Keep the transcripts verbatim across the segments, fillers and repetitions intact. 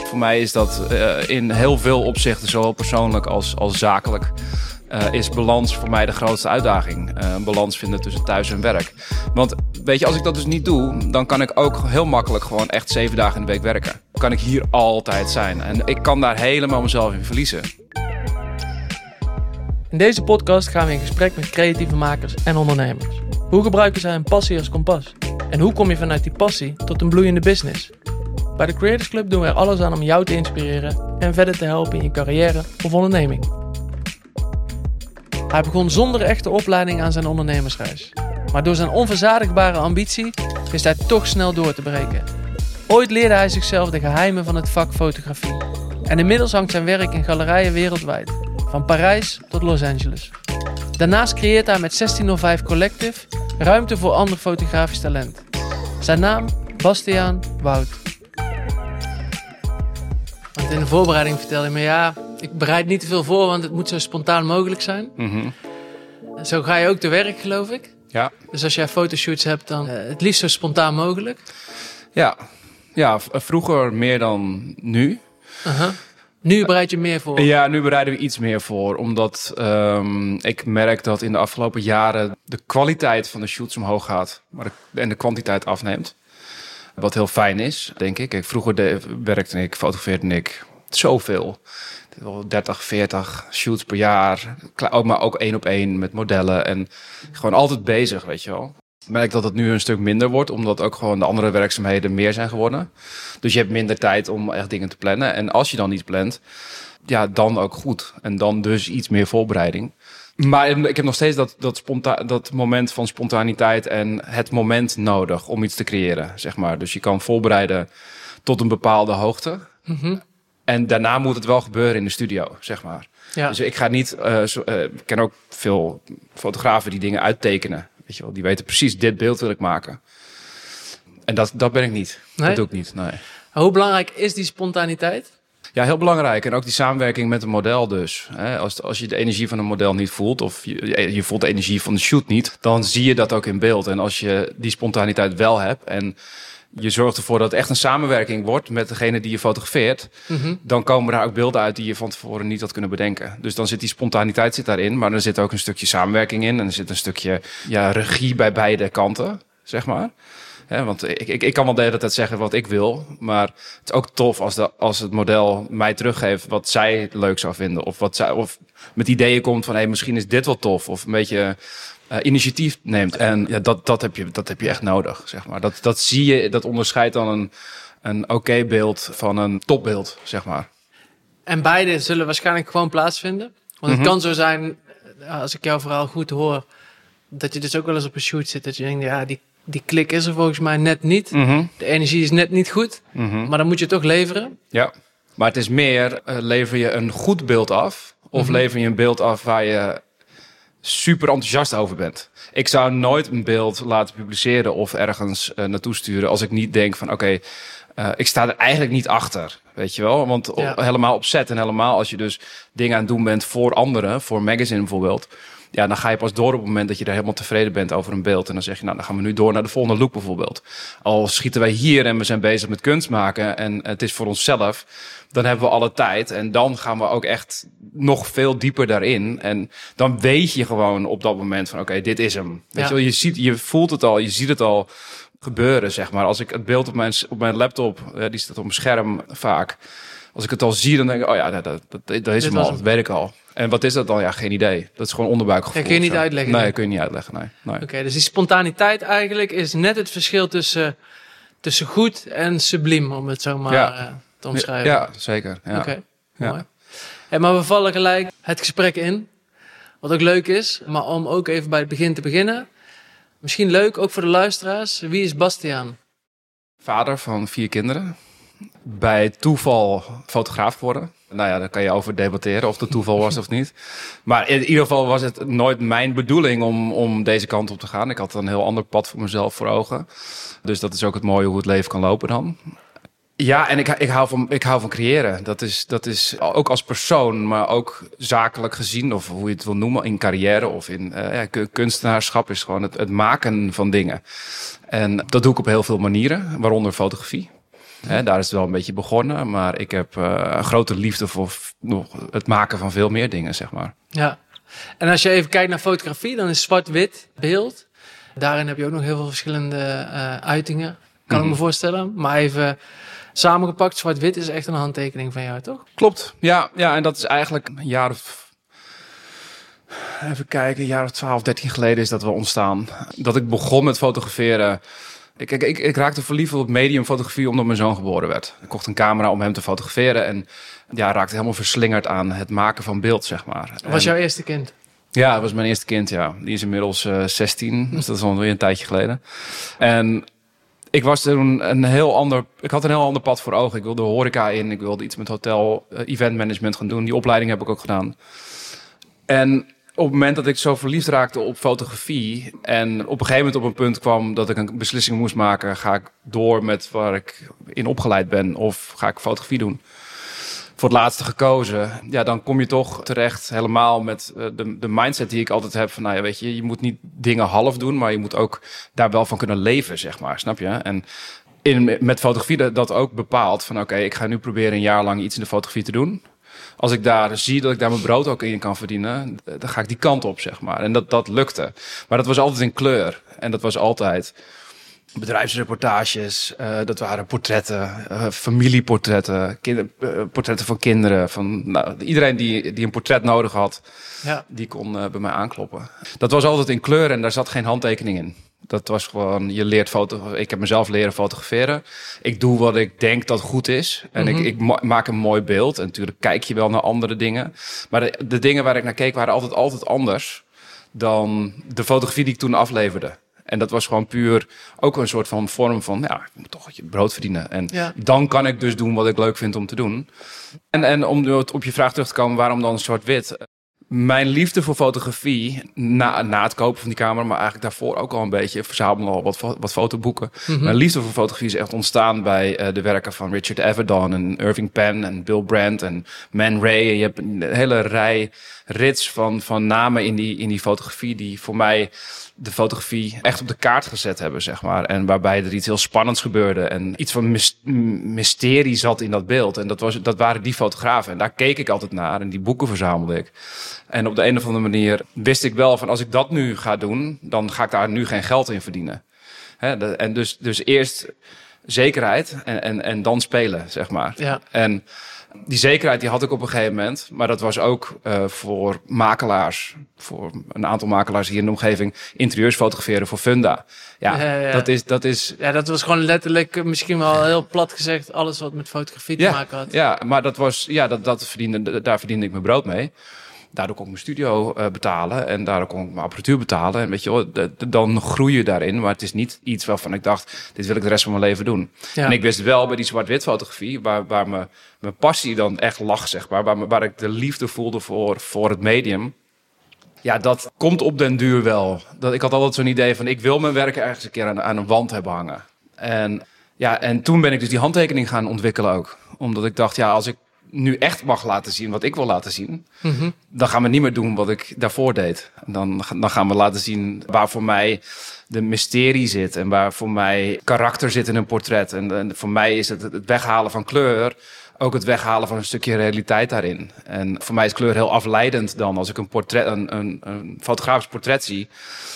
Voor mij is dat uh, in heel veel opzichten, zowel persoonlijk als, als zakelijk, uh, is balans voor mij de grootste uitdaging. Uh, een balans vinden tussen thuis en werk. Want weet je, als ik dat dus niet doe, dan kan ik ook heel makkelijk gewoon echt zeven dagen in de week werken. Kan ik hier altijd zijn. En ik kan daar helemaal mezelf in verliezen. In deze podcast gaan we in gesprek met creatieve makers en ondernemers. Hoe gebruiken zij een passie als kompas? En hoe kom je vanuit die passie tot een bloeiende business? Bij de Creators Club doen we er alles aan om jou te inspireren en verder te helpen in je carrière of onderneming. Hij begon zonder echte opleiding aan zijn ondernemersreis. Maar door zijn onverzadigbare ambitie wist hij toch snel door te breken. Ooit leerde hij zichzelf de geheimen van het vak fotografie. En inmiddels hangt zijn werk in galerijen wereldwijd. Van Parijs tot Los Angeles. Daarnaast creëert hij met zestienhonderd vijf Collective ruimte voor ander fotografisch talent. Zijn naam? Bastiaan Wout. Want in de voorbereiding vertelde hij me, ja, ik bereid niet te veel voor, want het moet zo spontaan mogelijk zijn. Mm-hmm. Zo ga je ook te werk, geloof ik. Ja. Dus als jij fotoshoots hebt, dan uh, het liefst zo spontaan mogelijk. Ja, ja v- vroeger meer dan nu. Uh-huh. Nu bereid je meer voor? Ja, nu bereiden we iets meer voor. Omdat um, ik merk dat in de afgelopen jaren de kwaliteit van de shoots omhoog gaat. Maar de, en de kwantiteit afneemt. Wat heel fijn is, denk ik. Kijk, vroeger de, werkte ik, fotografeerde ik zoveel. dertig, veertig shoots per jaar. Maar ook één op één met modellen. En gewoon altijd bezig, weet je wel. Ik merk dat het nu een stuk minder wordt, omdat ook gewoon de andere werkzaamheden meer zijn geworden. Dus je hebt minder tijd om echt dingen te plannen. En als je dan iets plant, ja, dan ook goed. En dan dus iets meer voorbereiding. Maar ik heb nog steeds dat, dat, sponta- dat moment van spontaniteit en het moment nodig om iets te creëren, zeg maar. Dus je kan voorbereiden tot een bepaalde hoogte. Mm-hmm. En daarna moet het wel gebeuren in de studio, zeg maar. Ja. Dus ik ga niet... Uh, zo, uh, ik ken ook veel fotografen die dingen uittekenen. Weet je wel, die weten precies, dit beeld wil ik maken. En dat, dat ben ik niet. Nee? Dat doe ik niet, nee. Hoe belangrijk is die spontaniteit? Ja, heel belangrijk. En ook die samenwerking met een model dus. Als, als je de energie van een model niet voelt, of je, je voelt de energie van de shoot niet, dan zie je dat ook in beeld. En als je die spontaniteit wel hebt en je zorgt ervoor dat het echt een samenwerking wordt met degene die je fotografeert, mm-hmm. dan komen daar ook beelden uit die je van tevoren niet had kunnen bedenken. Dus dan zit die spontaniteit zit daarin, maar er zit ook een stukje samenwerking in en er zit een stukje ja, regie bij beide kanten, zeg maar. Ja, want ik, ik, ik kan wel de hele tijd zeggen wat ik wil, maar het is ook tof als, de, als het model mij teruggeeft wat zij leuk zou vinden. Of, wat zij, of met ideeën komt van, hey, misschien is dit wel tof. Of een beetje uh, initiatief neemt. En ja, dat, dat, heb je, dat heb je echt nodig, zeg maar. Dat, dat zie je, dat onderscheidt dan een, een oké okay beeld van een topbeeld, zeg maar. En beide zullen waarschijnlijk gewoon plaatsvinden. Want mm-hmm. het kan zo zijn, als ik jouw verhaal goed hoor, dat je dus ook wel eens op een shoot zit, dat je denkt, ja, die Die klik is er volgens mij net niet. Mm-hmm. De energie is net niet goed. Mm-hmm. Maar dan moet je toch leveren. Ja, maar het is meer, uh, lever je een goed beeld af? Of mm-hmm. lever je een beeld af waar je super enthousiast over bent? Ik zou nooit een beeld laten publiceren of ergens uh, naartoe sturen als ik niet denk van oké, okay, uh, ik sta er eigenlijk niet achter. Weet je wel? Want ja. o- helemaal op set en helemaal als je dus dingen aan het doen bent voor anderen, voor magazine bijvoorbeeld, ja, dan ga je pas door op het moment dat je er helemaal tevreden bent over een beeld. En dan zeg je, nou, dan gaan we nu door naar de volgende look bijvoorbeeld. Al schieten wij hier en we zijn bezig met kunst maken en het is voor onszelf, dan hebben we alle tijd. En dan gaan we ook echt nog veel dieper daarin. En dan weet je gewoon op dat moment van, oké, okay, dit is hem. Weet ja. je wel, je ziet, je voelt het al, je ziet het al gebeuren, zeg maar. Als ik het beeld op mijn, op mijn laptop, ja, die staat op mijn scherm vaak. Als ik het al zie, dan denk ik, oh ja, dat, dat, dat, dat is hem al, dat weet ik al. En wat is dat dan? Ja, geen idee. Dat is gewoon onderbuikgevoel. Ja, kun je niet zo. uitleggen? Nee, nee, kun je niet uitleggen, nee. nee. Oké, okay, dus die spontaniteit eigenlijk is net het verschil tussen, tussen goed en subliem, om het zo maar ja. uh, te omschrijven. Ja, zeker. Ja. Oké, okay, ja. mooi. Hey, maar we vallen gelijk het gesprek in, wat ook leuk is. Maar om ook even bij het begin te beginnen. Misschien leuk, ook voor de luisteraars. Wie is Bastiaan? Vader van vier kinderen. Bij toeval fotograaf geworden. Nou ja, daar kan je over debatteren of het toeval was of niet. Maar in ieder geval was het nooit mijn bedoeling om, om deze kant op te gaan. Ik had een heel ander pad voor mezelf voor ogen. Dus dat is ook het mooie hoe het leven kan lopen dan. Ja, en ik, ik, hou van, ik hou van creëren. Dat is, dat is ook als persoon, maar ook zakelijk gezien, of hoe je het wil noemen, in carrière of in uh, ja, kunstenaarschap is gewoon het, het maken van dingen. En dat doe ik op heel veel manieren, waaronder fotografie. Hè, daar is het wel een beetje begonnen. Maar ik heb uh, een grote liefde voor f- nog het maken van veel meer dingen, zeg maar. Ja. En als je even kijkt naar fotografie, dan is zwart-wit beeld. Daarin heb je ook nog heel veel verschillende uh, uitingen. Kan mm-hmm. ik me voorstellen. Maar even samengepakt, zwart-wit is echt een handtekening van jou, toch? Klopt. Ja, ja, en dat is eigenlijk een jaar of... Even kijken, een jaar of twaalf, dertien geleden is dat wel ontstaan. Dat ik begon met fotograferen. Ik, ik, ik, ik raakte verliefd op het medium fotografie omdat mijn zoon geboren werd. Ik kocht een camera om hem te fotograferen. En ja, raakte helemaal verslingerd aan het maken van beeld, zeg maar. Dat was en, jouw eerste kind? Ja, dat was mijn eerste kind, ja. Die is inmiddels uh, zestien, dus dat is alweer een tijdje geleden. En ik was toen een heel ander... Ik had een heel ander pad voor ogen. Ik wilde de horeca in, ik wilde iets met hotel, uh, event management gaan doen. Die opleiding heb ik ook gedaan. En op het moment dat ik zo verliefd raakte op fotografie en op een gegeven moment op een punt kwam dat ik een beslissing moest maken, ga ik door met waar ik in opgeleid ben of ga ik fotografie doen? Voor het laatste gekozen. Ja, dan kom je toch terecht helemaal met de, de mindset die ik altijd heb van, nou ja, weet je, je moet niet dingen half doen, maar je moet ook daar wel van kunnen leven, zeg maar, snap je? En in, met fotografie dat, dat ook bepaalt van, oké, okay, ik ga nu proberen een jaar lang iets in de fotografie te doen. Als ik daar zie dat ik daar mijn brood ook in kan verdienen, dan ga ik die kant op, zeg maar. En dat, dat lukte. Maar dat was altijd in kleur. En dat was altijd bedrijfsreportages. Uh, dat waren portretten, uh, familieportretten, kinder, uh, portretten van kinderen. Van, nou, iedereen die, die een portret nodig had, ja. die kon uh, bij mij aankloppen. Dat was altijd in kleur en daar zat geen handtekening in. Dat was gewoon, je leert foto. Ik heb mezelf leren fotograferen. Ik doe wat ik denk dat goed is. En mm-hmm. ik, ik maak een mooi beeld. En natuurlijk kijk je wel naar andere dingen. Maar de, de dingen waar ik naar keek waren altijd, altijd anders dan de fotografie die ik toen afleverde. En dat was gewoon puur ook een soort van vorm van, ja, ik moet toch je brood verdienen. En ja. dan kan ik dus doen wat ik leuk vind om te doen. En, en om op je vraag terug te komen, waarom dan zwart-wit? Mijn liefde voor fotografie, na, na het kopen van die camera, maar eigenlijk daarvoor ook al een beetje, verzamelen al wat, wat fotoboeken. Mm-hmm. Mijn liefde voor fotografie is echt ontstaan bij uh, de werken van Richard Avedon en Irving Penn en Bill Brandt en Man Ray. En je hebt een hele rij rits van, van namen in die, in die fotografie die voor mij de fotografie echt op de kaart gezet hebben, zeg maar. En waarbij er iets heel spannends gebeurde en iets van mis- mysterie zat in dat beeld. En dat, was, dat waren die fotografen. En daar keek ik altijd naar en die boeken verzamelde ik. En op de een of andere manier wist ik wel van, als ik dat nu ga doen, dan ga ik daar nu geen geld in verdienen. Hè, de, en dus, dus eerst zekerheid en, en, en dan spelen, zeg maar. Ja. En die zekerheid die had ik op een gegeven moment. Maar dat was ook uh, voor makelaars, voor een aantal makelaars hier in de omgeving, interieurs fotograferen voor Funda. Ja, ja, ja. Dat, is, dat is... Ja, dat was gewoon letterlijk, misschien wel heel plat gezegd, alles wat met fotografie te ja, maken had. Ja, maar dat was, ja, dat, dat verdiende, daar verdiende ik mijn brood mee. Daardoor kon ik mijn studio uh, betalen en daardoor kon ik mijn apparatuur betalen. En weet je wel, de, de, dan groei je daarin. Maar het is niet iets waarvan ik dacht, dit wil ik de rest van mijn leven doen. Ja. En ik wist wel bij die zwart-wit fotografie, waar, waar me, mijn passie dan echt lag, zeg maar. Waar, me, waar ik de liefde voelde voor, voor het medium. Ja, dat komt op den duur wel. Dat, ik had altijd zo'n idee van, ik wil mijn werk ergens een keer aan, aan een wand hebben hangen. En, ja, en toen ben ik dus die handtekening gaan ontwikkelen ook. Omdat ik dacht, ja, als ik nu echt mag laten zien wat ik wil laten zien, mm-hmm. dan gaan we niet meer doen wat ik daarvoor deed. Dan, dan gaan we laten zien waar voor mij de mysterie zit en waar voor mij karakter zit in een portret. En, en voor mij is het het weghalen van kleur ook het weghalen van een stukje realiteit daarin. En voor mij is kleur heel afleidend dan. Als ik een, portret, een, een, een fotografisch portret zie,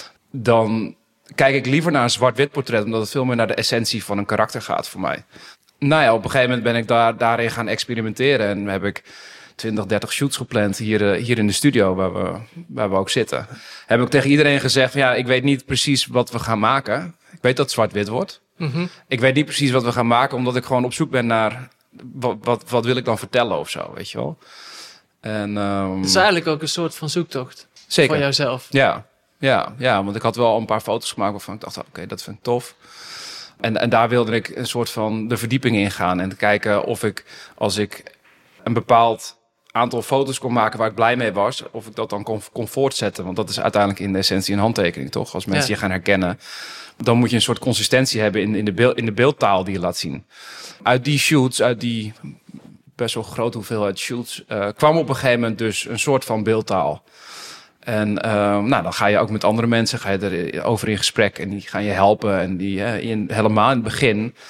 dan kijk ik liever naar een zwart-wit portret, omdat het veel meer naar de essentie van een karakter gaat voor mij. Nou ja, op een gegeven moment ben ik daar, daarin gaan experimenteren. En heb ik twintig, dertig shoots gepland hier, hier in de studio, waar we, waar we ook zitten. Heb ik tegen iedereen gezegd, ja, ik weet niet precies wat we gaan maken. Ik weet dat het zwart-wit wordt. Mm-hmm. Ik weet niet precies wat we gaan maken, omdat ik gewoon op zoek ben naar wat, wat, wat wil ik dan vertellen of zo, weet je wel. En, um, het is eigenlijk ook een soort van zoektocht. Zeker. Voor jouzelf. Ja, ja, ja, want ik had wel een paar foto's gemaakt waarvan ik dacht, oké, okay, dat vind ik tof. En, en daar wilde ik een soort van de verdieping in gaan. En te kijken of ik, als ik een bepaald aantal foto's kon maken waar ik blij mee was, of ik dat dan kon, kon voortzetten. Want dat is uiteindelijk in de essentie een handtekening, toch? Als mensen ja. je gaan herkennen, dan moet je een soort consistentie hebben in, in, de beeld, in de beeldtaal die je laat zien. Uit die shoots, uit die best wel grote hoeveelheid shoots, uh, kwam op een gegeven moment dus een soort van beeldtaal. En uh, nou, dan ga je ook met andere mensen ga je erover in gesprek en die gaan je helpen. En die uh, in, helemaal in het begin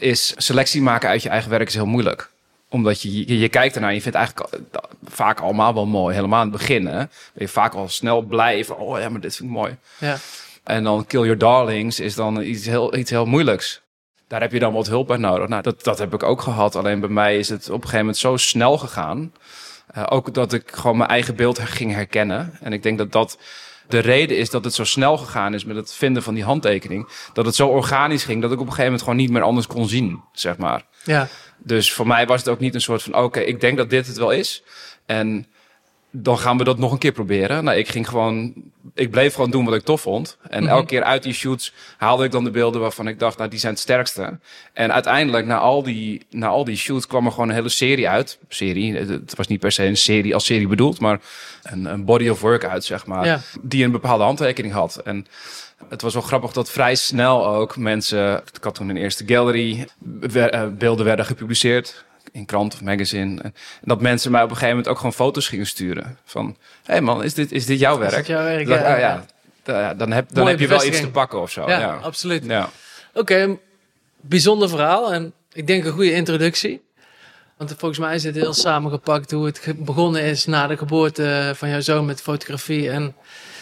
is selectie maken uit je eigen werk is heel moeilijk. Omdat je, je, je kijkt ernaar en je vindt eigenlijk vaak allemaal wel mooi. Helemaal aan het begin, hè. Ben je vaak al snel blij van, oh ja, maar dit vind ik mooi. Ja. En dan Kill Your Darlings is dan iets heel, iets heel moeilijks. Daar heb je dan wat hulp bij nodig. Nou, dat, dat heb ik ook gehad. Alleen bij mij is het op een gegeven moment zo snel gegaan. Uh, ook dat ik gewoon mijn eigen beeld ging herkennen. En ik denk dat dat de reden is dat het zo snel gegaan is met het vinden van die handtekening. Dat het zo organisch ging dat ik op een gegeven moment gewoon niet meer anders kon zien, zeg maar. Ja. Dus voor mij was het ook niet een soort van, oké, okay, ik denk dat dit het wel is. En dan gaan we dat nog een keer proberen. Nou, ik ging gewoon, ik bleef gewoon doen wat ik tof vond. En mm-hmm. elke keer uit die shoots haalde ik dan de beelden waarvan ik dacht, nou, die zijn het sterkste. En uiteindelijk, na al die, na al die shoots, kwam er gewoon een hele serie uit. Serie, het was niet per se een serie als serie bedoeld, maar een, een body of work uit, zeg maar. Ja. Die een bepaalde handtekening had. En het was wel grappig dat vrij snel ook mensen, ik had toen een eerste gallery, beelden werden gepubliceerd. In krant of magazine. En dat mensen mij op een gegeven moment ook gewoon foto's gingen sturen. Van, hé hey man, is dit, is dit jouw werk? Is dit jouw werk? Dan, ja, ja, ja. Dan heb, dan heb je wel iets te pakken of zo. Ja, ja. absoluut. Ja. Oké, okay, bijzonder verhaal. En ik denk een goede introductie. Want volgens mij is het heel samengepakt hoe het begonnen is na de geboorte van jouw zoon met fotografie. En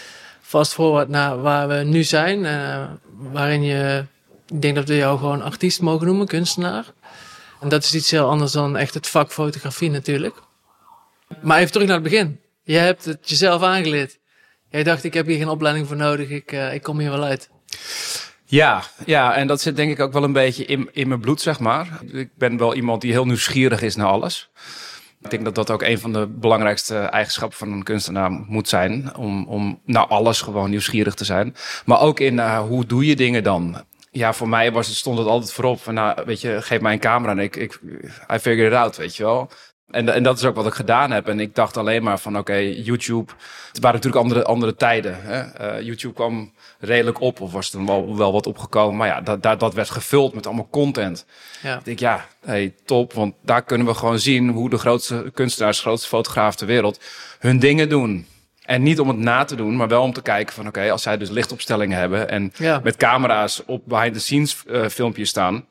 fast forward naar waar we nu zijn. Uh, waarin je, ik denk dat we jou gewoon artiest mogen noemen, kunstenaar. En dat is iets heel anders dan echt het vak fotografie natuurlijk. Maar even terug naar het begin. Je hebt het jezelf aangeleerd. Jij dacht, ik heb hier geen opleiding voor nodig. Ik, uh, ik kom hier wel uit. Ja, ja, en dat zit denk ik ook wel een beetje in, in mijn bloed, zeg maar. Ik ben wel iemand die heel nieuwsgierig is naar alles. Ik denk dat dat ook een van de belangrijkste eigenschappen van een kunstenaar moet zijn. Om, om naar alles gewoon nieuwsgierig te zijn. Maar ook in uh, hoe doe je dingen dan? Ja, voor mij was het, stond het altijd voorop van, nou, weet je, geef mij een camera en ik, ik I figure it out, weet je wel. En, en dat is ook wat ik gedaan heb. En ik dacht alleen maar van, oké, okay, YouTube. Het waren natuurlijk andere, andere tijden. Hè? Uh, YouTube kwam redelijk op, of was er wel, wel wat opgekomen. Maar ja, dat, dat, dat werd gevuld met allemaal content. Ja. Ik denk, ja, hey, top. Want daar kunnen we gewoon zien hoe de grootste kunstenaars, de grootste fotografen ter wereld hun dingen doen. En niet om het na te doen, maar wel om te kijken van, oké, okay, als zij dus lichtopstellingen hebben en ja. met camera's op behind-the-scenes uh, filmpjes staan,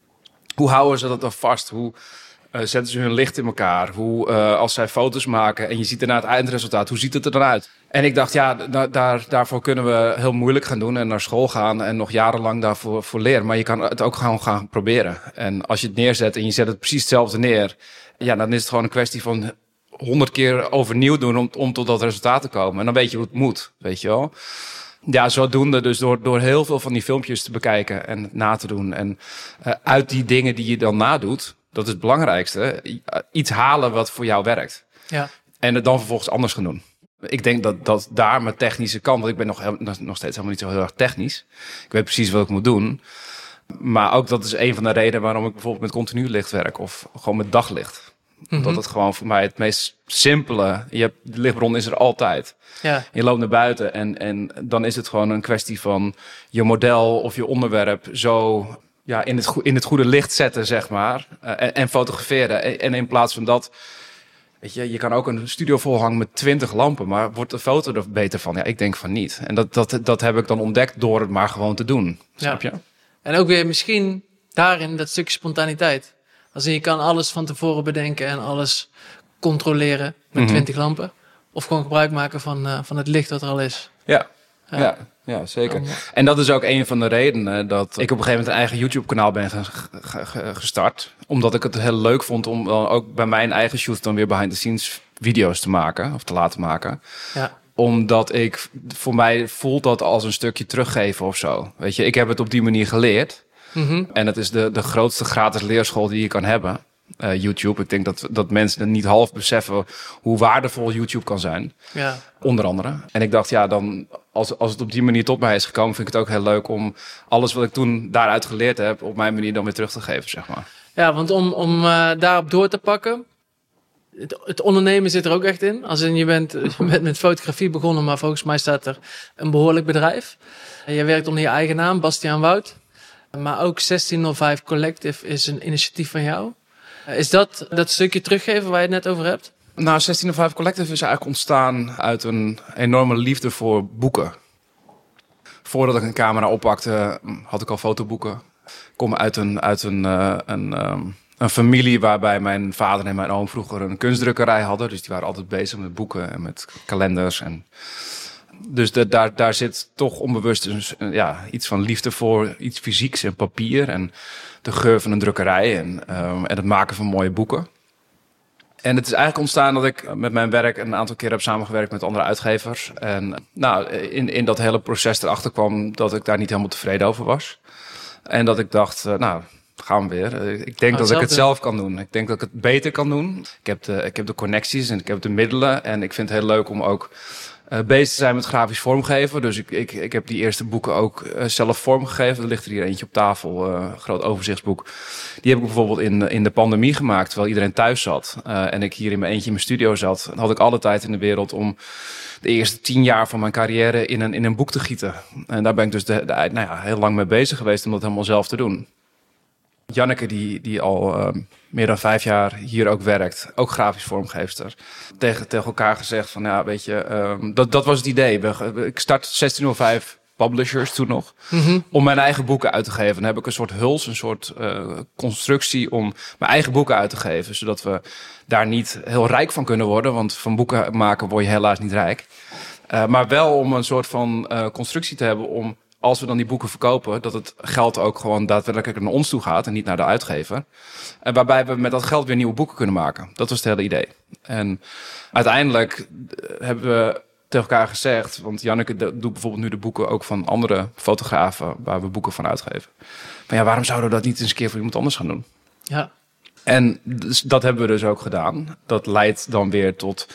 hoe houden ze dat dan vast? Hoe uh, zetten ze hun licht in elkaar? Hoe, uh, als zij foto's maken en je ziet daarna het eindresultaat, hoe ziet het er dan uit? En ik dacht, ja, da- daar, daarvoor kunnen we heel moeilijk gaan doen en naar school gaan en nog jarenlang daarvoor voor leren. Maar je kan het ook gewoon gaan proberen. En als je het neerzet en je zet het precies hetzelfde neer, ja, dan is het gewoon een kwestie van honderd keer overnieuw doen om, om tot dat resultaat te komen. En dan weet je hoe het moet, weet je wel. Ja, zodoende dus door, door heel veel van die filmpjes te bekijken en na te doen. En uh, uit die dingen die je dan nadoet, dat is het belangrijkste, iets halen wat voor jou werkt. Ja. En het dan vervolgens anders gaan doen. Ik denk dat, dat daar mijn technische kant, want ik ben nog, nog steeds helemaal niet zo heel erg technisch. Ik weet precies wat ik moet doen. Maar ook dat is een van de redenen waarom ik bijvoorbeeld met continu licht werk of gewoon met daglicht. Mm-hmm. Dat het gewoon voor mij het meest simpele, je hebt, de lichtbron is er altijd. Ja. Je loopt naar buiten en, en dan is het gewoon een kwestie van je model of je onderwerp zo ja, in, het go- in het goede licht zetten, zeg maar. Uh, en, en fotograferen. En, en in plaats van dat, weet je, je kan ook een studio volhangen met twintig lampen, maar wordt de foto er beter van? Ja, ik denk van niet. En dat, dat, dat heb ik dan ontdekt door het maar gewoon te doen. Snap je? Ja. En ook weer misschien daarin dat stukje spontaniteit. Als je kan alles van tevoren bedenken en alles controleren met mm-hmm. twintig lampen. Of gewoon gebruik maken van, uh, van het licht wat er al is. Ja, ja. ja, ja zeker. Ja. En dat is ook een van de redenen dat ik op een gegeven moment een eigen YouTube-kanaal ben ge- ge- ge- gestart. Omdat ik het heel leuk vond om dan ook bij mijn eigen shoot dan weer behind-the-scenes video's te maken. Of te laten maken. Ja. Omdat ik, voor mij voelt dat als een stukje teruggeven of zo. Weet je, ik heb het op die manier geleerd. Mm-hmm. En het is de, de grootste gratis leerschool die je kan hebben. Uh, YouTube. Ik denk dat, dat mensen niet half beseffen hoe waardevol YouTube kan zijn. Ja. Onder andere. En ik dacht, ja, dan als, als het op die manier tot mij is gekomen, vind ik het ook heel leuk om alles wat ik toen daaruit geleerd heb, op mijn manier dan weer terug te geven, zeg maar. Ja, want om, om uh, daarop door te pakken, het, het ondernemen zit er ook echt in. Als in je bent je bent met fotografie begonnen, maar volgens mij staat er een behoorlijk bedrijf. Je werkt onder je eigen naam, Bastiaan Wout. Maar ook zestienhonderdvijf Collective is een initiatief van jou. Is dat dat stukje teruggeven waar je het net over hebt? Nou, zestienhonderdvijf Collective is eigenlijk ontstaan uit een enorme liefde voor boeken. Voordat ik een camera oppakte, had ik al fotoboeken. Ik kom uit een, uit een, uh, een, um, een familie waarbij mijn vader en mijn oom vroeger een kunstdrukkerij hadden. Dus die waren altijd bezig met boeken en met kalenders. En dus de, daar, daar zit toch onbewust dus, uh, ja, iets van liefde voor iets fysieks en papier. En de geur van een drukkerij en, um, en het maken van mooie boeken. En het is eigenlijk ontstaan dat ik met mijn werk een aantal keer heb samengewerkt met andere uitgevers. En nou, in, in dat hele proces erachter kwam dat ik daar niet helemaal tevreden over was. En dat ik dacht, uh, nou, gaan we weer. Uh, ik denk oh, dat ik het doen. zelf kan doen. Ik denk dat ik het beter kan doen. Ik heb de, ik heb de connecties en ik heb de middelen. En ik vind het heel leuk om ook uh, bezig te zijn met grafisch vormgeven. Dus ik, ik, ik heb die eerste boeken ook uh, zelf vormgegeven. Er ligt er hier eentje op tafel, uh, een groot overzichtsboek. Die heb ik bijvoorbeeld in, in de pandemie gemaakt, terwijl iedereen thuis zat. Uh, en ik hier in mijn eentje in mijn studio zat. Dan had ik alle tijd in de wereld om de eerste tien jaar van mijn carrière in een, in een boek te gieten. En daar ben ik dus de, de, nou ja, heel lang mee bezig geweest om dat helemaal zelf te doen. Janneke, die, die al uh, meer dan vijf jaar hier ook werkt, ook grafisch vormgeefster, tegen, tegen elkaar gezegd van, ja, weet je, uh, dat, dat was het idee. Ik start zestienhonderdvijf publishers toen nog, mm-hmm. om mijn eigen boeken uit te geven. Dan heb ik een soort huls, een soort uh, constructie om mijn eigen boeken uit te geven, zodat we daar niet heel rijk van kunnen worden, want van boeken maken word je helaas niet rijk. Uh, maar wel om een soort van uh, constructie te hebben om, als we dan die boeken verkopen, dat het geld ook gewoon daadwerkelijk naar ons toe gaat en niet naar de uitgever. En waarbij we met dat geld weer nieuwe boeken kunnen maken. Dat was het hele idee. En uiteindelijk hebben we tegen elkaar gezegd, want Janneke doet bijvoorbeeld nu de boeken ook van andere fotografen waar we boeken van uitgeven. Van ja, waarom zouden we dat niet eens een keer voor iemand anders gaan doen? Ja. En dus, dat hebben we dus ook gedaan. Dat leidt dan weer tot,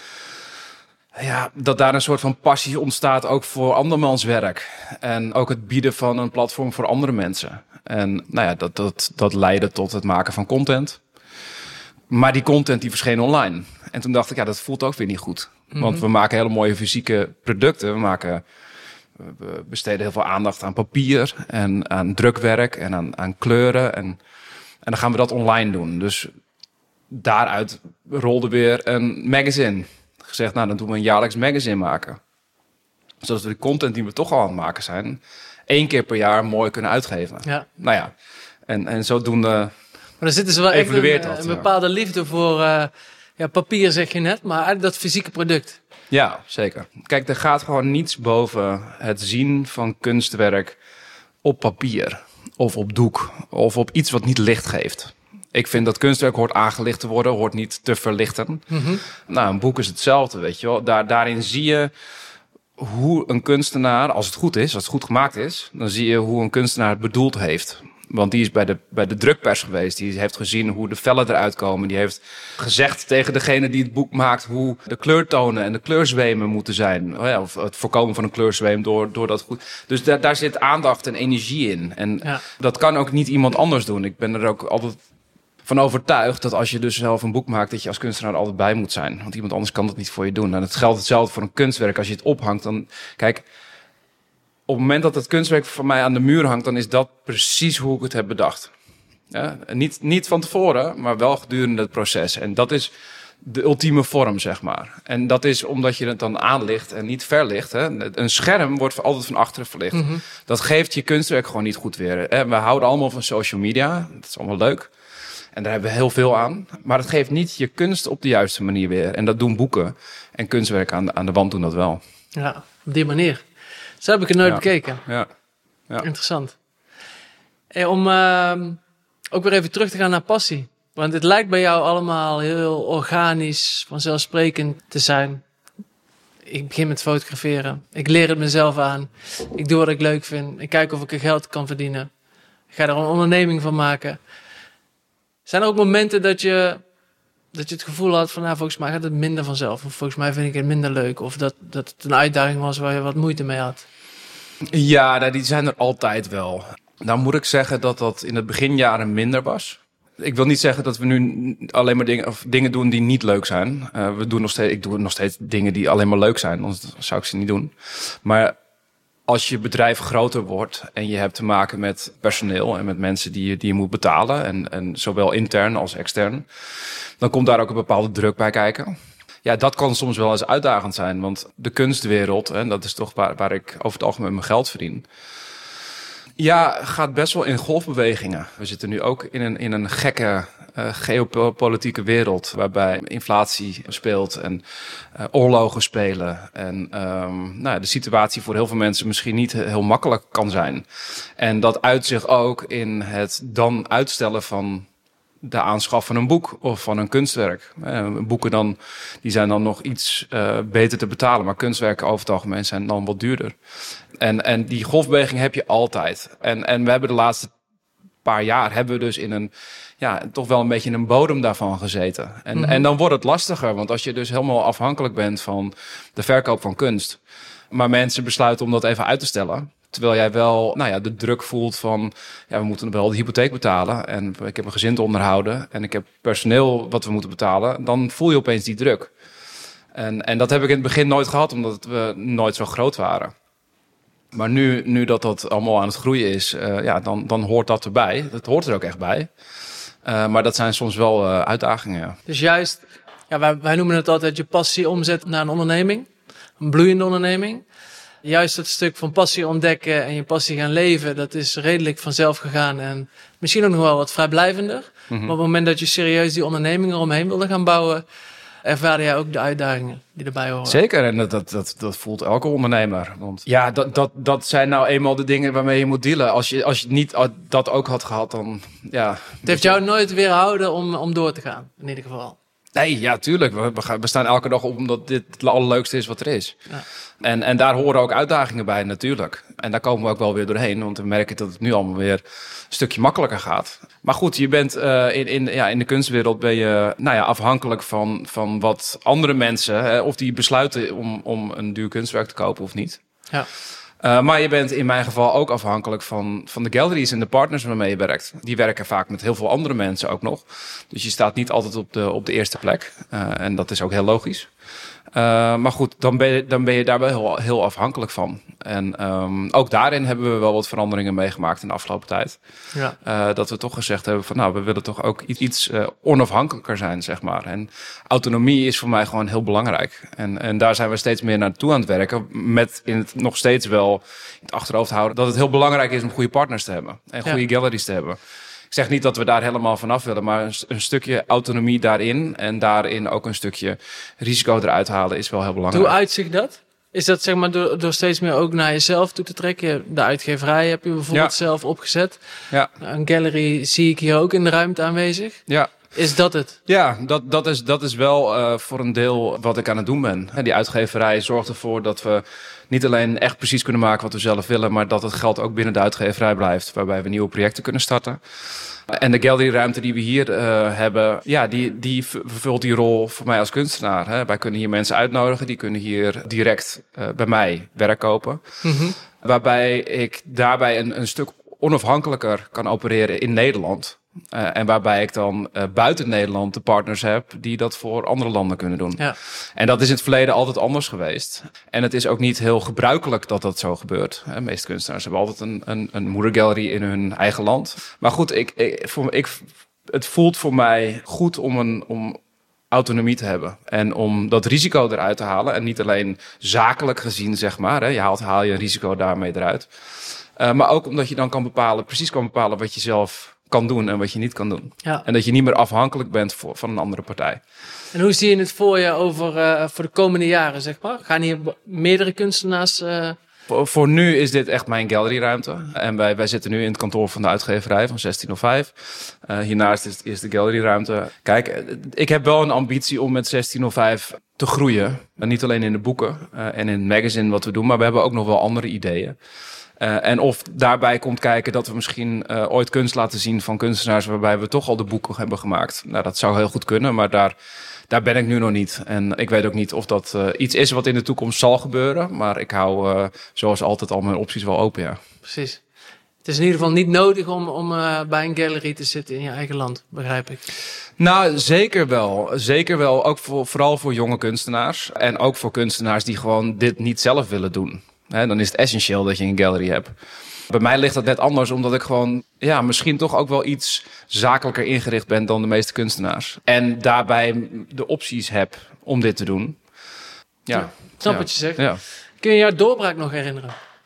ja, dat daar een soort van passie ontstaat ook voor andermans werk. En ook het bieden van een platform voor andere mensen. En nou ja, dat, dat, dat leidde tot het maken van content. Maar die content die verscheen online. En toen dacht ik, ja, dat voelt ook weer niet goed. Mm-hmm. Want we maken hele mooie fysieke producten. We maken, we besteden heel veel aandacht aan papier en aan drukwerk en aan, aan kleuren. En, en dan gaan we dat online doen. Dus daaruit rolde weer een magazine. Gezegd, nou, dan doen we een jaarlijks magazine maken. Zodat we de content die we toch al aan het maken zijn, één keer per jaar mooi kunnen uitgeven. Ja. Nou ja, en, en zodoende. Maar dan zitten ze wel echt een, dat, een bepaalde liefde voor uh, ja, papier, zeg je net, maar eigenlijk dat fysieke product. Ja, zeker. Kijk, er gaat gewoon niets boven het zien van kunstwerk op papier of op doek of op iets wat niet licht geeft. Ik vind dat kunstwerk hoort aangelicht te worden, hoort niet te verlichten. Mm-hmm. Nou, een boek is hetzelfde, weet je wel. Daar, daarin zie je hoe een kunstenaar, als het goed is, als het goed gemaakt is, dan zie je hoe een kunstenaar het bedoeld heeft. Want die is bij de, bij de drukpers geweest. Die heeft gezien hoe de vellen eruit komen. Die heeft gezegd tegen degene die het boek maakt hoe de kleurtonen en de kleurzwemen moeten zijn. Of het voorkomen van een kleurzweem door, door dat goed. Dus daar, daar zit aandacht en energie in. En ja. dat kan ook niet iemand anders doen. Ik ben er ook altijd van overtuigd dat als je dus zelf een boek maakt, dat je als kunstenaar er altijd bij moet zijn. Want iemand anders kan dat niet voor je doen. En het geldt hetzelfde voor een kunstwerk. Als je het ophangt, dan kijk, op het moment dat het kunstwerk van mij aan de muur hangt, dan is dat precies hoe ik het heb bedacht. Ja? Niet, niet van tevoren, maar wel gedurende het proces. En dat is de ultieme vorm, zeg maar. En dat is omdat je het dan aanlicht en niet verlicht. Hè? Een scherm wordt altijd van achteren verlicht. Mm-hmm. Dat geeft je kunstwerk gewoon niet goed weer. Hè? We houden allemaal van social media. Dat is allemaal leuk. En daar hebben we heel veel aan. Maar het geeft niet je kunst op de juiste manier weer. En dat doen boeken en kunstwerk aan de, aan de wand doen dat wel. Ja, op die manier. Zo heb ik het nooit ja. bekeken. Ja. Ja. Interessant. Hey, om uh, ook weer even terug te gaan naar passie. Want het lijkt bij jou allemaal heel organisch, vanzelfsprekend te zijn. Ik begin met fotograferen. Ik leer het mezelf aan. Ik doe wat ik leuk vind. Ik kijk of ik er geld kan verdienen. Ik ga er een onderneming van maken. Zijn er ook momenten dat je, dat je het gevoel had van, nou, volgens mij gaat het minder vanzelf. Of volgens mij vind ik het minder leuk. Of dat, dat het een uitdaging was waar je wat moeite mee had. Ja, die zijn er altijd wel. Nou moet ik zeggen dat dat in het beginjaren minder was. Ik wil niet zeggen dat we nu alleen maar dingen, of dingen doen die niet leuk zijn. Uh, we doen nog steeds, ik doe nog steeds dingen die alleen maar leuk zijn. Anders zou ik ze niet doen. Maar als je bedrijf groter wordt en je hebt te maken met personeel en met mensen die je, die je moet betalen, en, en zowel intern als extern, dan komt daar ook een bepaalde druk bij kijken. Ja, dat kan soms wel eens uitdagend zijn, want de kunstwereld, en dat is toch waar, waar ik over het algemeen mijn geld verdien. Ja, gaat best wel in golfbewegingen. We zitten nu ook in een, in een gekke uh, geopolitieke wereld waarbij inflatie speelt en uh, oorlogen spelen. En um, nou, de situatie voor heel veel mensen misschien niet heel makkelijk kan zijn. En dat uit zich ook in het dan uitstellen van de aanschaf van een boek of van een kunstwerk. Uh, boeken dan, die zijn dan nog iets uh, beter te betalen, maar kunstwerken over het algemeen zijn dan wat duurder. En, en die golfbeweging heb je altijd. En, en we hebben de laatste paar jaar hebben we dus in een, ja, toch wel een beetje in een bodem daarvan gezeten. En, mm-hmm. en dan wordt het lastiger, want als je dus helemaal afhankelijk bent van de verkoop van kunst, maar mensen besluiten om dat even uit te stellen, terwijl jij wel, nou ja, de druk voelt van, ja, we moeten wel de hypotheek betalen en ik heb een gezin te onderhouden en ik heb personeel wat we moeten betalen, dan voel je opeens die druk. En, en dat heb ik in het begin nooit gehad, omdat we nooit zo groot waren. Maar nu, nu dat dat allemaal aan het groeien is, uh, ja, dan, dan hoort dat erbij. Dat hoort er ook echt bij. Uh, maar dat zijn soms wel uh, uitdagingen. Ja. Dus juist, ja, wij, wij noemen het altijd je passie omzetten naar een onderneming. Een bloeiende onderneming. Juist het stuk van passie ontdekken en je passie gaan leven, dat is redelijk vanzelf gegaan. En misschien ook nog wel wat vrijblijvender. Mm-hmm. Maar op het moment dat je serieus die onderneming eromheen wilde gaan bouwen, ervaarde jij ook de uitdagingen die erbij horen? Zeker, en dat, dat, dat, dat voelt elke ondernemer. Want ja, dat, dat, dat zijn nou eenmaal de dingen waarmee je moet dealen. Als je, als je niet dat ook had gehad, dan ja. Het heeft jou nooit weerhouden om, om door te gaan, in ieder geval? Nee, ja, tuurlijk. We, we staan elke dag op omdat dit het allerleukste is wat er is. Ja. En, en daar horen ook uitdagingen bij natuurlijk. En daar komen we ook wel weer doorheen. Want we merken dat het nu allemaal weer een stukje makkelijker gaat. Maar goed, je bent uh, in, in, ja, in de kunstwereld ben je nou ja, afhankelijk van, van wat andere mensen, hè, of die besluiten om, om een duur kunstwerk te kopen of niet. Ja. Uh, maar je bent in mijn geval ook afhankelijk van, van de galleries en de partners waarmee je werkt. Die werken vaak met heel veel andere mensen ook nog. Dus je staat niet altijd op de, op de eerste plek. Uh, en dat is ook heel logisch. Uh, maar goed, dan ben je, dan ben je daar wel heel, heel afhankelijk van. En um, ook daarin hebben we wel wat veranderingen meegemaakt in de afgelopen tijd. Ja. Uh, dat we toch gezegd hebben van nou, we willen toch ook iets, iets uh, onafhankelijker zijn, zeg maar. En autonomie is voor mij gewoon heel belangrijk. En, en daar zijn we steeds meer naartoe aan het werken. Met in het nog steeds wel in het achterhoofd houden dat het heel belangrijk is om goede partners te hebben. En goede ja. galleries te hebben. Ik zeg niet dat we daar helemaal vanaf willen, maar een, een stukje autonomie daarin en daarin ook een stukje risico eruit halen is wel heel belangrijk. Hoe uitzicht dat? Is dat zeg maar door, door steeds meer ook naar jezelf toe te trekken? De uitgeverij heb je bijvoorbeeld ja. zelf opgezet. Ja. Een gallery zie ik hier ook in de ruimte aanwezig. Ja. Is dat het? Ja, dat, dat, is, dat is wel uh, voor een deel wat ik aan het doen ben. Die uitgeverij zorgt ervoor dat we niet alleen echt precies kunnen maken wat we zelf willen, maar dat het geld ook binnen de uitgeverij blijft, waarbij we nieuwe projecten kunnen starten. En de galleryruimte die we hier uh, hebben, ja, die, die vervult die rol voor mij als kunstenaar. Hè. Wij kunnen hier mensen uitnodigen, die kunnen hier direct uh, bij mij werk kopen. Mm-hmm. Waarbij ik daarbij een, een stuk onafhankelijker kan opereren in Nederland. Uh, en waarbij ik dan uh, buiten Nederland de partners heb die dat voor andere landen kunnen doen. Ja. En dat is in het verleden altijd anders geweest. En het is ook niet heel gebruikelijk dat dat zo gebeurt. De meeste kunstenaars hebben altijd een, een, een moedergallery in hun eigen land. Maar goed, ik, ik, voor, ik, het voelt voor mij goed om, een, om autonomie te hebben. En om dat risico eruit te halen. En niet alleen zakelijk gezien, zeg maar. Hè, je haalt, haal je een risico daarmee eruit. Uh, maar ook omdat je dan kan bepalen, precies kan bepalen wat je zelf kan doen en wat je niet kan doen. Ja. En dat je niet meer afhankelijk bent voor, van een andere partij. En hoe zie je het voor je over uh, voor de komende jaren, zeg maar? Gaan hier meerdere kunstenaars? Uh... Voor, voor nu is dit echt mijn galleryruimte. En wij, wij zitten nu in het kantoor van de uitgeverij van zestien oh vijf. Uh, hiernaast is, is de galleryruimte. Kijk, ik heb wel een ambitie om met zestien oh vijf te groeien. En niet alleen in de boeken uh, en in het magazine wat we doen, maar we hebben ook nog wel andere ideeën. Uh, en of daarbij komt kijken dat we misschien uh, ooit kunst laten zien van kunstenaars waarbij we toch al de boeken hebben gemaakt. Nou, dat zou heel goed kunnen, maar daar, daar ben ik nu nog niet. En ik weet ook niet of dat uh, iets is wat in de toekomst zal gebeuren. Maar ik hou uh, zoals altijd al mijn opties wel open, ja. Precies. Het is in ieder geval niet nodig om, om uh, bij een gallery te zitten in je eigen land, begrijp ik. Nou, zeker wel. Zeker wel. Ook voor, vooral voor jonge kunstenaars. En ook voor kunstenaars die gewoon dit niet zelf willen doen. He, dan is het essentieel dat je een gallery hebt. Bij mij ligt dat net anders, omdat ik gewoon ja, misschien toch ook wel iets zakelijker ingericht ben dan de meeste kunstenaars. En daarbij de opties heb om dit te doen. Ja, ja snap ja. wat je zegt. Ja. Kun je jouw doorbraak nog herinneren?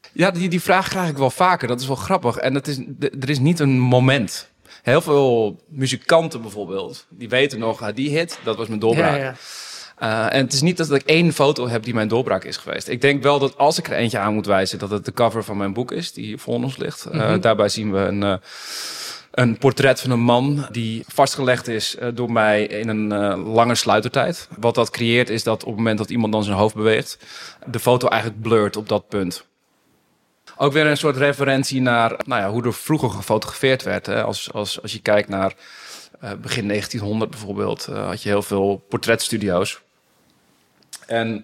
Ja, die, die vraag krijg ik wel vaker. Dat is wel grappig. En het is, er is niet een moment. Heel veel muzikanten bijvoorbeeld, die weten nog, uh, die hit, dat was mijn doorbraak. Ja, ja. Uh, en het is niet dat ik één foto heb die mijn doorbraak is geweest. Ik denk wel dat als ik er eentje aan moet wijzen, dat het de cover van mijn boek is, die hier voor ons ligt. Uh, mm-hmm. Daarbij zien we een, uh, een portret van een man die vastgelegd is uh, door mij in een uh, lange sluitertijd. Wat dat creëert is dat op het moment dat iemand dan zijn hoofd beweegt, de foto eigenlijk blurt op dat punt. Ook weer een soort referentie naar nou ja, hoe er vroeger gefotografeerd werd. Hè. Als, als, als je kijkt naar uh, begin negentienhonderd bijvoorbeeld, uh, had je heel veel portretstudio's. En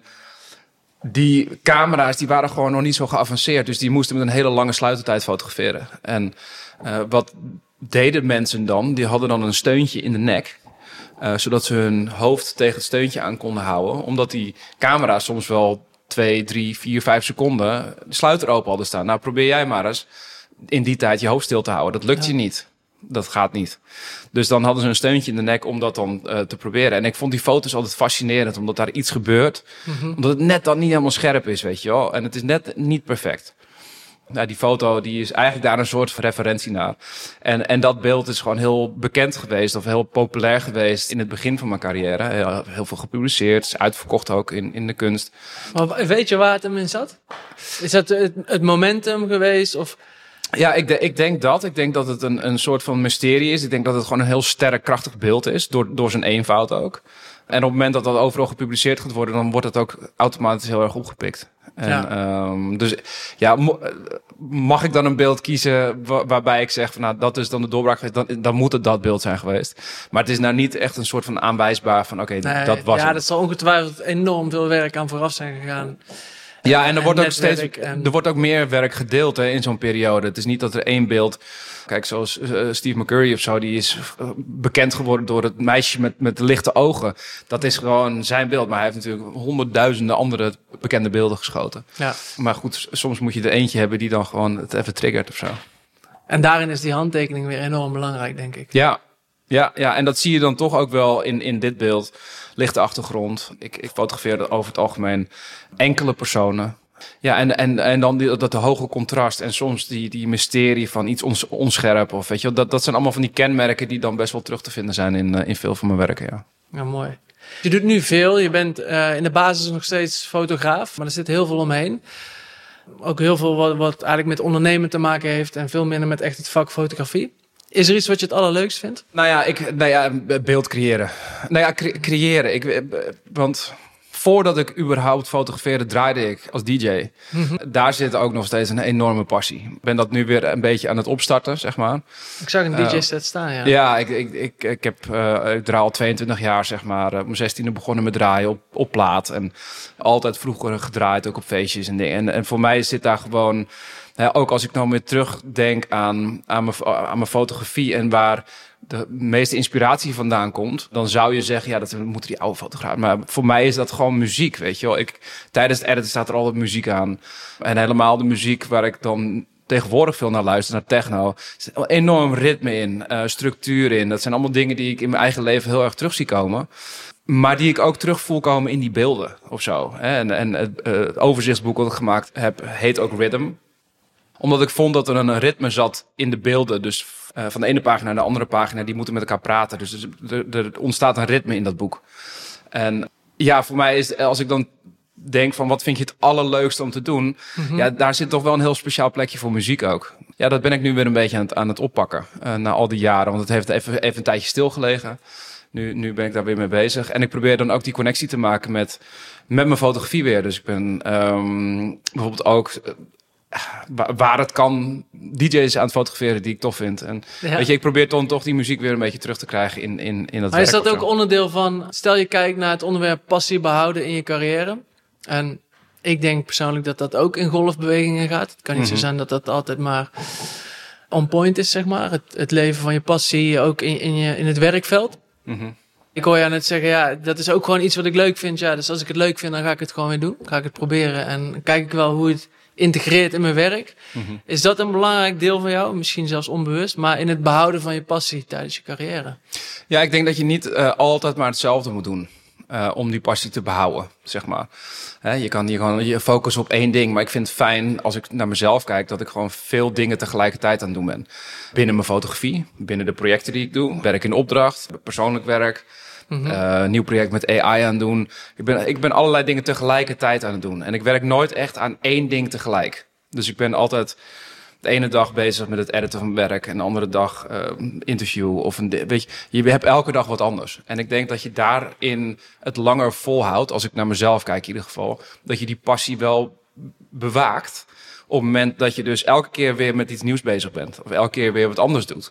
die camera's die waren gewoon nog niet zo geavanceerd. Dus die moesten met een hele lange sluitertijd fotograferen. En uh, wat deden mensen dan? Die hadden dan een steuntje in de nek. Uh, zodat ze hun hoofd tegen het steuntje aan konden houden. Omdat die camera's soms wel twee, drie, vier, vijf seconden de sluiter open hadden staan. Nou, probeer jij maar eens in die tijd je hoofd stil te houden. Dat lukt ja. je niet. Dat gaat niet. Dus dan hadden ze een steuntje in de nek om dat dan uh, te proberen. En ik vond die foto's altijd fascinerend, omdat daar iets gebeurt. Mm-hmm. Omdat het net dan niet helemaal scherp is, weet je wel. En het is net niet perfect. Nou, die foto die is eigenlijk daar een soort referentie naar. En, en dat beeld is gewoon heel bekend geweest of heel populair geweest in het begin van mijn carrière. Heel, heel veel gepubliceerd, is uitverkocht ook in, in de kunst. Maar weet je waar het hem in zat? Is dat het, het momentum geweest of... Ja, ik, de, ik denk dat. Ik denk dat het een, een soort van mysterie is. Ik denk dat het gewoon een heel sterk, krachtig beeld is. Door, door zijn eenvoud ook. En op het moment dat dat overal gepubliceerd gaat worden, dan wordt het ook automatisch heel erg opgepikt. En, ja. Um, dus ja, mag ik dan een beeld kiezen waar, waarbij ik zeg van nou, dat is dan de doorbraak geweest, dan, dan moet het dat beeld zijn geweest. Maar het is nou niet echt een soort van aanwijsbaar van oké, okay, nee, dat was ja, het. dat zal ongetwijfeld enorm veel werk aan vooraf zijn gegaan. Ja, en er wordt ook steeds, en... er wordt ook meer werk gedeeld hè, in zo'n periode. Het is niet dat er één beeld, kijk, zoals uh, Steve McCurry of zo, die is uh, bekend geworden door het meisje met, met de lichte ogen. Dat is gewoon zijn beeld, maar hij heeft natuurlijk honderdduizenden andere bekende beelden geschoten. Ja. Maar goed, soms moet je er eentje hebben die dan gewoon het even triggert of zo. En daarin is die handtekening weer enorm belangrijk, denk ik. Ja. Ja, ja, en dat zie je dan toch ook wel in, in dit beeld. Lichte achtergrond. Ik, ik fotografeerde over het algemeen enkele personen. Ja, en, en, en dan die, dat de hoge contrast en soms die, die mysterie van iets ons, onscherp. Of weet je, dat, dat zijn allemaal van die kenmerken die dan best wel terug te vinden zijn in, in veel van mijn werken. Ja, ja mooi. Je doet nu veel. Je bent uh, in de basis nog steeds fotograaf, maar er zit heel veel omheen. Ook heel veel wat, wat eigenlijk met ondernemen te maken heeft en veel minder met echt het vak fotografie. Is er iets wat je het allerleukst vindt? Nou ja, ik, nou ja beeld creëren. Nou ja, cre- creëren. Ik, want voordat ik überhaupt fotografeerde, draaide ik als D J. Mm-hmm. Daar zit ook nog steeds een enorme passie. Ik ben dat nu weer een beetje aan het opstarten, zeg maar. Ik zag een D J-set uh, staan, ja. Ja, ik, ik, ik, ik, heb, uh, ik draai al tweeëntwintig jaar, zeg maar. Op mijn zestiende begonnen met draaien op, op plaat. En altijd vroeger gedraaid, ook op feestjes en dingen. En, en voor mij zit daar gewoon... He, ook als ik nou weer terugdenk aan, aan, mijn, aan mijn fotografie en waar de meeste inspiratie vandaan komt, dan zou je zeggen, ja, dat moeten die oude fotografen. Maar voor mij is dat gewoon muziek, weet je wel. Ik, tijdens het editen staat er altijd muziek aan. En helemaal de muziek waar ik dan tegenwoordig veel naar luister, naar techno. Er zit een enorm ritme in, uh, structuur in. Dat zijn allemaal dingen die ik in mijn eigen leven heel erg terug zie komen. Maar die ik ook terug voel komen in die beelden of zo. En, en het, uh, het overzichtsboek wat ik gemaakt heb, heet ook Rhythm. Omdat ik vond dat er een ritme zat in de beelden. Dus uh, van de ene pagina naar de andere pagina, die moeten met elkaar praten. Dus er, er ontstaat een ritme in dat boek. En ja, voor mij is, als ik dan denk van wat vind je het allerleukste om te doen? Mm-hmm. Ja, daar zit toch wel een heel speciaal plekje voor muziek ook. Ja, dat ben ik nu weer een beetje aan het, aan het oppakken. Uh, na al die jaren, want het heeft even, even een tijdje stilgelegen. Nu, nu ben ik daar weer mee bezig. En ik probeer dan ook die connectie te maken met, met mijn fotografie weer. Dus ik ben um, bijvoorbeeld ook... Uh, waar het kan, D J's aan het fotograferen die ik tof vind. En ja. weet je, ik probeer dan toch die muziek weer een beetje terug te krijgen in, in, in dat maar werk. Is dat ook onderdeel van, stel je kijkt naar het onderwerp passie behouden in je carrière. En ik denk persoonlijk dat dat ook in golfbewegingen gaat. Het kan niet mm-hmm. zo zijn dat dat altijd maar on point is, zeg maar. Het, het leven van je passie ook in, in, je, in het werkveld. Mm-hmm. Ik hoor jou net zeggen, ja, dat is ook gewoon iets wat ik leuk vind. Ja, dus als ik het leuk vind, dan ga ik het gewoon weer doen. Ga ik het proberen en kijk ik wel hoe het integreert in mijn werk. Mm-hmm. Is dat een belangrijk deel van jou? Misschien zelfs onbewust, maar in het behouden van je passie tijdens je carrière. Ja, ik denk dat je niet uh, altijd maar hetzelfde moet doen. uh, om die passie te behouden, zeg maar. Hè, je kan hier gewoon je focussen op één ding. Maar ik vind het fijn, als ik naar mezelf kijk, dat ik gewoon veel dingen tegelijkertijd aan het doen ben. Binnen mijn fotografie, binnen de projecten die ik doe. Werk in opdracht, persoonlijk werk. Mm-hmm. Uh, nieuw project met A I aan het doen. Ik ben, ik ben allerlei dingen tegelijkertijd aan het doen. En ik werk nooit echt aan één ding tegelijk. Dus ik ben altijd de ene dag bezig met het editen van werk en de andere dag uh, interview of een weet je, je hebt elke dag wat anders. En ik denk dat je daarin het langer volhoudt, als ik naar mezelf kijk in ieder geval, dat je die passie wel bewaakt op het moment dat je dus elke keer weer met iets nieuws bezig bent of elke keer weer wat anders doet.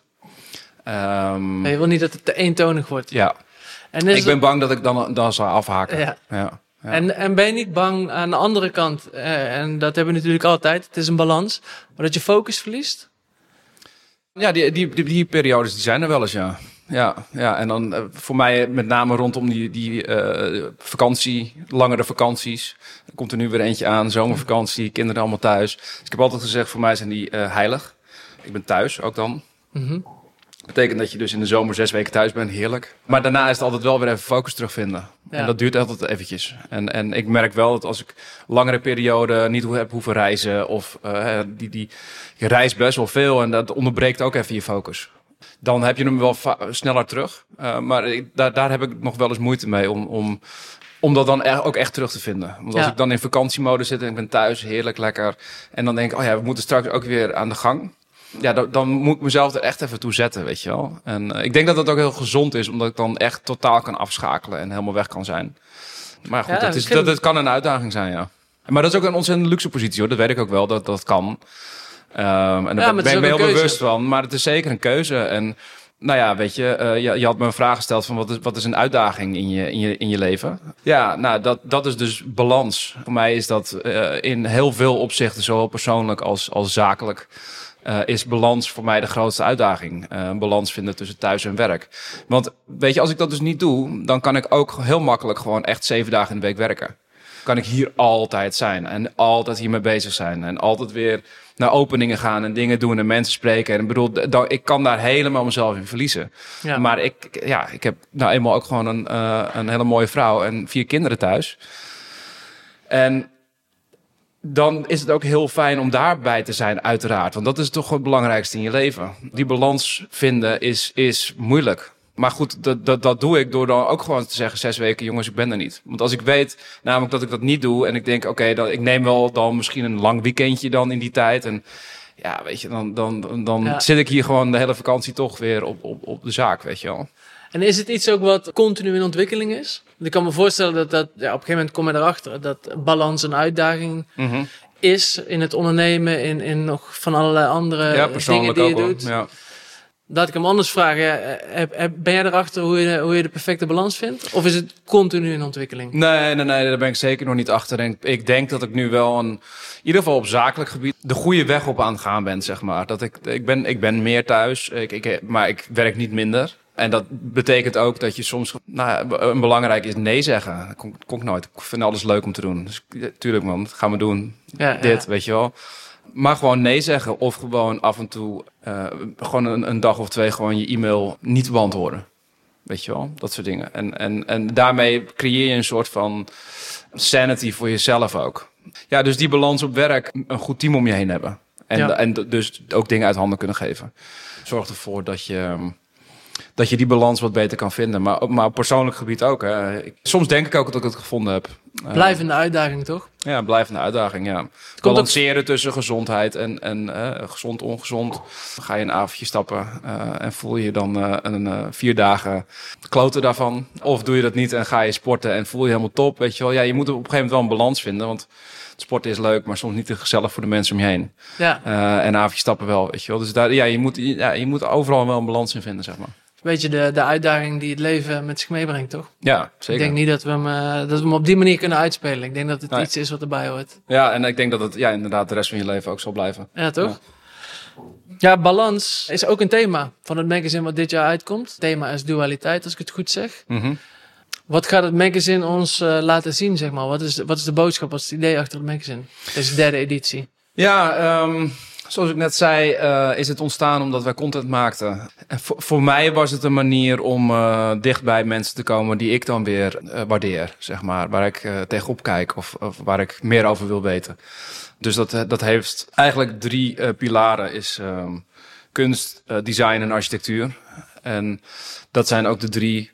Um, je wil niet dat het te eentonig wordt. Ja. En ik ben bang dat ik dan, dan zal afhaken. Ja. Ja. Ja. En, en ben je niet bang aan de andere kant, eh, en dat hebben we natuurlijk altijd, het is een balans, maar dat je focus verliest? Ja, die, die, die, die periodes die zijn er wel eens, ja. Ja, ja. En dan uh, voor mij met name rondom die, die uh, vakantie, langere vakanties. Er komt er nu weer eentje aan, zomervakantie, kinderen allemaal thuis. Dus ik heb altijd gezegd, voor mij zijn die uh, heilig. Ik ben thuis ook dan. Mm-hmm. Betekent dat je dus in de zomer zes weken thuis bent, heerlijk. Maar daarna is het altijd wel weer even focus terugvinden. Ja. En dat duurt altijd eventjes. En, en ik merk wel dat als ik langere periode niet heb hoeven reizen, of uh, die, die, je reist best wel veel en dat onderbreekt ook even je focus. Dan heb je hem wel va- sneller terug. Uh, maar ik, daar, daar heb ik nog wel eens moeite mee om, om, om dat dan er, ook echt terug te vinden. Want als ja. ik dan in vakantiemode zit en ik ben thuis, heerlijk, lekker. En dan denk ik, oh ja, we moeten straks ook weer aan de gang. Ja, dan, dan moet ik mezelf er echt even toe zetten, weet je wel. En uh, ik denk dat dat ook heel gezond is, omdat ik dan echt totaal kan afschakelen en helemaal weg kan zijn. Maar goed, ja, dat, is, dat, dat kan een uitdaging zijn, ja. Maar dat is ook een ontzettend luxe positie, hoor. Dat weet ik ook wel, dat dat kan. Um, en daar ja, ben ik me heel keuze. bewust van. Maar het is zeker een keuze. En nou ja, weet je, uh, je, je had me een vraag gesteld van wat is, wat is een uitdaging in je, in je, in je leven? Ja, nou, dat, dat is dus balans. Voor mij is dat uh, in heel veel opzichten, zowel persoonlijk als, als zakelijk, Uh, is balans voor mij de grootste uitdaging. Uh, een balans vinden tussen thuis en werk. Want weet je, als ik dat dus niet doe, dan kan ik ook heel makkelijk gewoon echt zeven dagen in de week werken. Kan ik hier altijd zijn en altijd hiermee bezig zijn. En altijd weer naar openingen gaan en dingen doen en mensen spreken. En ik bedoel, dan, ik kan daar helemaal mezelf in verliezen. Ja. Maar ik, ja, ik heb nou eenmaal ook gewoon een, uh, een hele mooie vrouw en vier kinderen thuis. En dan is het ook heel fijn om daarbij te zijn, uiteraard. Want dat is toch het belangrijkste in je leven. Die balans vinden is, is moeilijk. Maar goed, dat, dat, dat doe ik door dan ook gewoon te zeggen, zes weken, jongens, ik ben er niet. Want als ik weet namelijk dat ik dat niet doe en ik denk, oké, okay, ik neem wel dan misschien een lang weekendje dan in die tijd. En ja, weet je, dan, dan, dan ja. zit ik hier gewoon de hele vakantie toch weer op, op, op de zaak, weet je wel. En is het iets ook wat continu in ontwikkeling is? Ik kan me voorstellen dat, dat ja, op een gegeven moment kom je erachter dat balans een uitdaging mm-hmm. is in het ondernemen, in, in nog van allerlei andere ja, dingen die je ook, doet. Ja. Laat ik hem anders vragen. Ja, ben jij erachter hoe je, hoe je de perfecte balans vindt? Of is het continu in ontwikkeling? Nee, nee, nee, daar ben ik zeker nog niet achter. En ik denk dat ik nu wel een, in ieder geval op zakelijk gebied, de goede weg op aan het gaan ben, zeg maar. Dat ik, ik ben, ik ben meer thuis, ik, ik, maar ik werk niet minder. En dat betekent ook dat je soms, nou ja, een belangrijk is nee zeggen. Dat kon, kon ik nooit. Ik vind alles leuk om te doen. Dus ja, tuurlijk man, dat gaan we doen. Ja, Dit, ja. weet je wel. Maar gewoon nee zeggen of gewoon af en toe, uh, gewoon een, een dag of twee gewoon je e-mail niet beantwoorden. Weet je wel, dat soort dingen. En, en, en daarmee creëer je een soort van sanity voor jezelf ook. Ja, dus die balans op werk, een goed team om je heen hebben. En, ja. en dus ook dingen uit handen kunnen geven. Zorg ervoor dat je, dat je die balans wat beter kan vinden. Maar, maar op persoonlijk gebied ook. Hè. Ik, soms denk ik ook dat ik het gevonden heb. Blijvende uh, uitdaging, toch? Ja, blijvende uitdaging, ja. Balanceren ook tussen gezondheid en, en uh, gezond, ongezond. Dan ga je een avondje stappen uh, en voel je dan uh, een uh, vier dagen kloten daarvan. Of doe je dat niet en ga je sporten en voel je helemaal top, weet je wel. Ja, je moet op een gegeven moment wel een balans vinden, want sporten is leuk, maar soms niet te gezellig voor de mensen om je heen. Ja. Uh, en een avondje stappen wel, weet je wel. Dus daar, ja, je moet, ja, je moet overal wel een balans in vinden, zeg maar. Beetje de, de uitdaging die het leven met zich meebrengt, toch? Ja, zeker. Ik denk niet dat we hem, uh, dat we hem op die manier kunnen uitspelen. Ik denk dat het nee. iets is wat erbij hoort. Ja, en ik denk dat het ja, inderdaad de rest van je leven ook zal blijven. Ja, toch? Ja. Ja, balans is ook een thema van het magazine wat dit jaar uitkomt. Het thema is dualiteit, als ik het goed zeg. Mm-hmm. Wat gaat het magazine ons uh, laten zien, zeg maar? Wat is, wat is de boodschap, wat is het idee achter het magazine? Deze derde editie. Ja, um, Zoals ik net zei, uh, is het ontstaan omdat wij content maakten. En voor, voor mij was het een manier om uh, dicht bij mensen te komen die ik dan weer uh, waardeer, zeg maar. Waar ik uh, tegenop kijk of, of waar ik meer over wil weten. Dus dat, dat heeft eigenlijk drie uh, pilaren. Is uh, kunst, uh, design en architectuur. En dat zijn ook de drie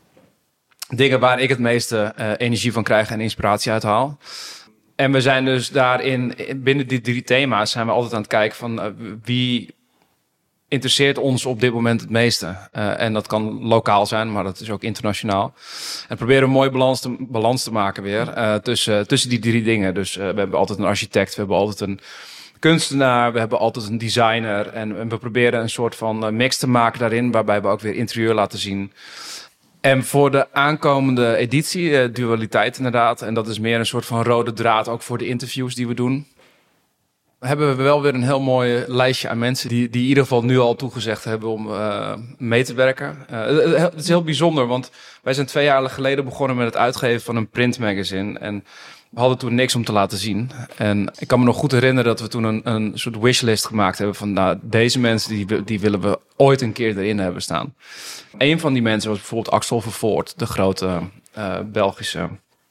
dingen waar ik het meeste uh, energie van krijg en inspiratie uit haal. En we zijn dus daarin, binnen die drie thema's, zijn we altijd aan het kijken van uh, wie interesseert ons op dit moment het meeste. Uh, en dat kan lokaal zijn, maar dat is ook internationaal. En proberen een mooie balans te, balans te maken weer uh, tussen, tussen die drie dingen. Dus uh, we hebben altijd een architect, we hebben altijd een kunstenaar, we hebben altijd een designer. En, en we proberen een soort van mix te maken daarin, waarbij we ook weer interieur laten zien. En voor de aankomende editie, uh, dualiteit inderdaad, en dat is meer een soort van rode draad ook voor de interviews die we doen, hebben we wel weer een heel mooi lijstje aan mensen die, die in ieder geval nu al toegezegd hebben om uh, mee te werken. Uh, het is heel bijzonder, want wij zijn twee jaar geleden begonnen met het uitgeven van een printmagazine. En we hadden toen niks om te laten zien. En ik kan me nog goed herinneren dat we toen een, een soort wishlist gemaakt hebben van nou, deze mensen die, die willen we ooit een keer erin hebben staan. Een van die mensen was bijvoorbeeld Axel Vervoort, de grote uh, Belgische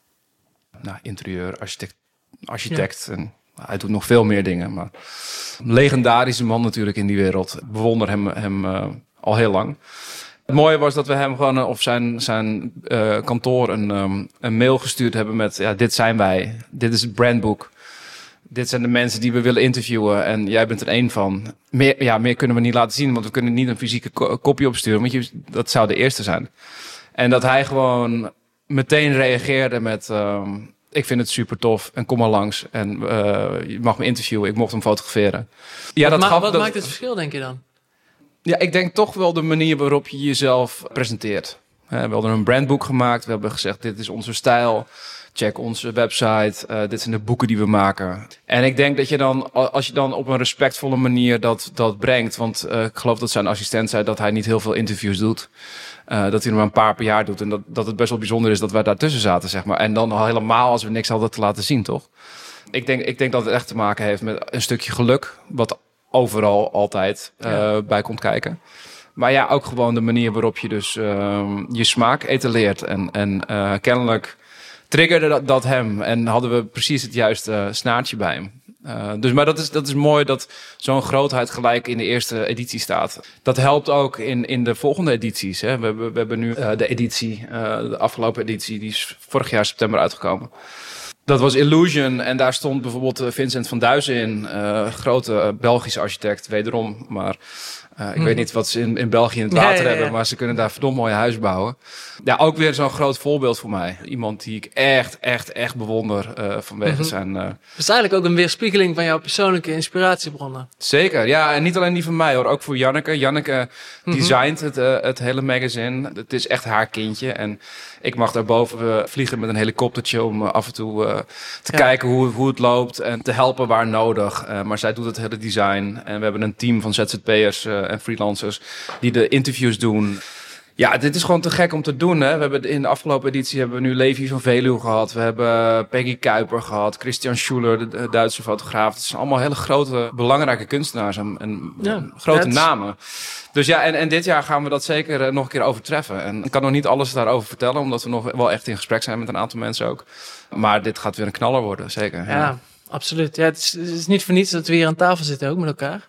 nou, interieur, architect. architect ja. En hij doet nog veel meer dingen, maar een legendarische man natuurlijk in die wereld. Ik bewonder hem, hem uh, al heel lang. Het mooie was dat we hem gewoon uh, op zijn, zijn uh, kantoor een, um, een mail gestuurd hebben met ja, dit zijn wij, dit is het brandboek. Dit zijn de mensen die we willen interviewen en jij bent er één van. Meer, ja, meer kunnen we niet laten zien, want we kunnen niet een fysieke ko- kopie opsturen, want je, dat zou de eerste zijn. En dat hij gewoon meteen reageerde met Um, ik vind het super tof en kom maar langs. En uh, je mag me interviewen. Ik mocht hem fotograferen. Ja, wat dat ma- gaf, wat dat, maakt het verschil, denk je dan? Ja, ik denk toch wel de manier waarop je jezelf presenteert. Uh, we hadden een brandboek gemaakt. We hebben gezegd, dit is onze stijl. Check onze website. Uh, dit zijn de boeken die we maken. En ik denk dat je dan, als je dan op een respectvolle manier dat, dat brengt. Want uh, ik geloof dat zijn assistent zei dat hij niet heel veel interviews doet. Uh, dat hij er maar een paar per jaar doet. En dat, dat het best wel bijzonder is dat wij daartussen zaten, zeg maar. En dan al helemaal als we niks hadden te laten zien, toch? Ik denk, ik denk dat het echt te maken heeft met een stukje geluk. Wat overal altijd uh, ja. bij komt kijken. Maar ja, ook gewoon de manier waarop je dus uh, je smaak etaleert. En, en uh, kennelijk triggerde dat, dat hem. En hadden we precies het juiste uh, snaartje bij hem. Uh, dus, maar dat is, dat is mooi dat zo'n grootheid gelijk in de eerste editie staat. Dat helpt ook in, in de volgende edities. Hè. We, hebben, we hebben nu uh, de editie, uh, de afgelopen editie, die is vorig jaar september uitgekomen. Dat was Illusion en daar stond bijvoorbeeld Vincent van Duysen in. Uh, grote uh, Belgische architect, wederom. Maar uh, ik hmm. weet niet wat ze in, in België in het water ja, ja, ja. hebben, maar ze kunnen daar verdomd mooie huis bouwen. Ja, ook weer zo'n groot voorbeeld voor mij. Iemand die ik echt, echt, echt bewonder uh, vanwege mm-hmm. zijn... Uh... Het is eigenlijk ook een weerspiegeling van jouw persoonlijke inspiratiebronnen. Zeker, ja. En niet alleen die van mij hoor, ook voor Janneke. Janneke mm-hmm. designt het, uh, het hele magazine. Het is echt haar kindje en ik mag daarboven uh, vliegen met een helikoptertje om uh, af en toe uh, te ja. kijken hoe, hoe het loopt en te helpen waar nodig. Uh, maar zij doet het hele design en we hebben een team van Z Z P'ers uh, en freelancers die de interviews doen. Ja, dit is gewoon te gek om te doen. Hè? We hebben in de afgelopen editie hebben we nu Levi van Veluwe gehad. We hebben Peggy Kuiper gehad. Christian Schuler, de Duitse fotograaf. Het zijn allemaal hele grote, belangrijke kunstenaars en, en ja, grote namen. Dus ja, en, en dit jaar gaan we dat zeker uh, nog een keer overtreffen. En ik kan nog niet alles daarover vertellen, omdat we nog wel echt in gesprek zijn met een aantal mensen ook. Maar dit gaat weer een knaller worden, zeker. Ja, ja absoluut. Ja, het, is, het is niet voor niets dat we hier aan tafel zitten ook met elkaar.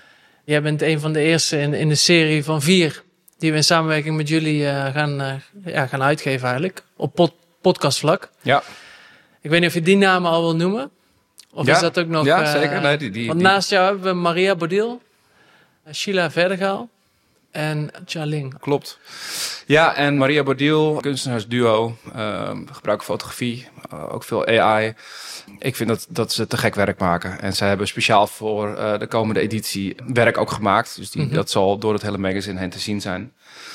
Jij bent een van de eerste in, in de serie van vier die we in samenwerking met jullie uh, gaan, uh, ja, gaan uitgeven eigenlijk. Op pod, podcastvlak. Ja. Ik weet niet of je die namen al wil noemen. Of ja. is dat ook nog... Ja, uh, zeker. Nee, die, die, want die. naast jou hebben we Maria Bodil, Sheila Verdegaal en Chaling. Klopt. Ja, en Maria Bodil, kunstenaarsduo, uh, gebruiken fotografie, uh, ook veel A I. Ik vind dat, dat ze te gek werk maken. En zij hebben speciaal voor uh, de komende editie werk ook gemaakt. Dus die, mm-hmm. dat zal door het hele magazine heen te zien zijn.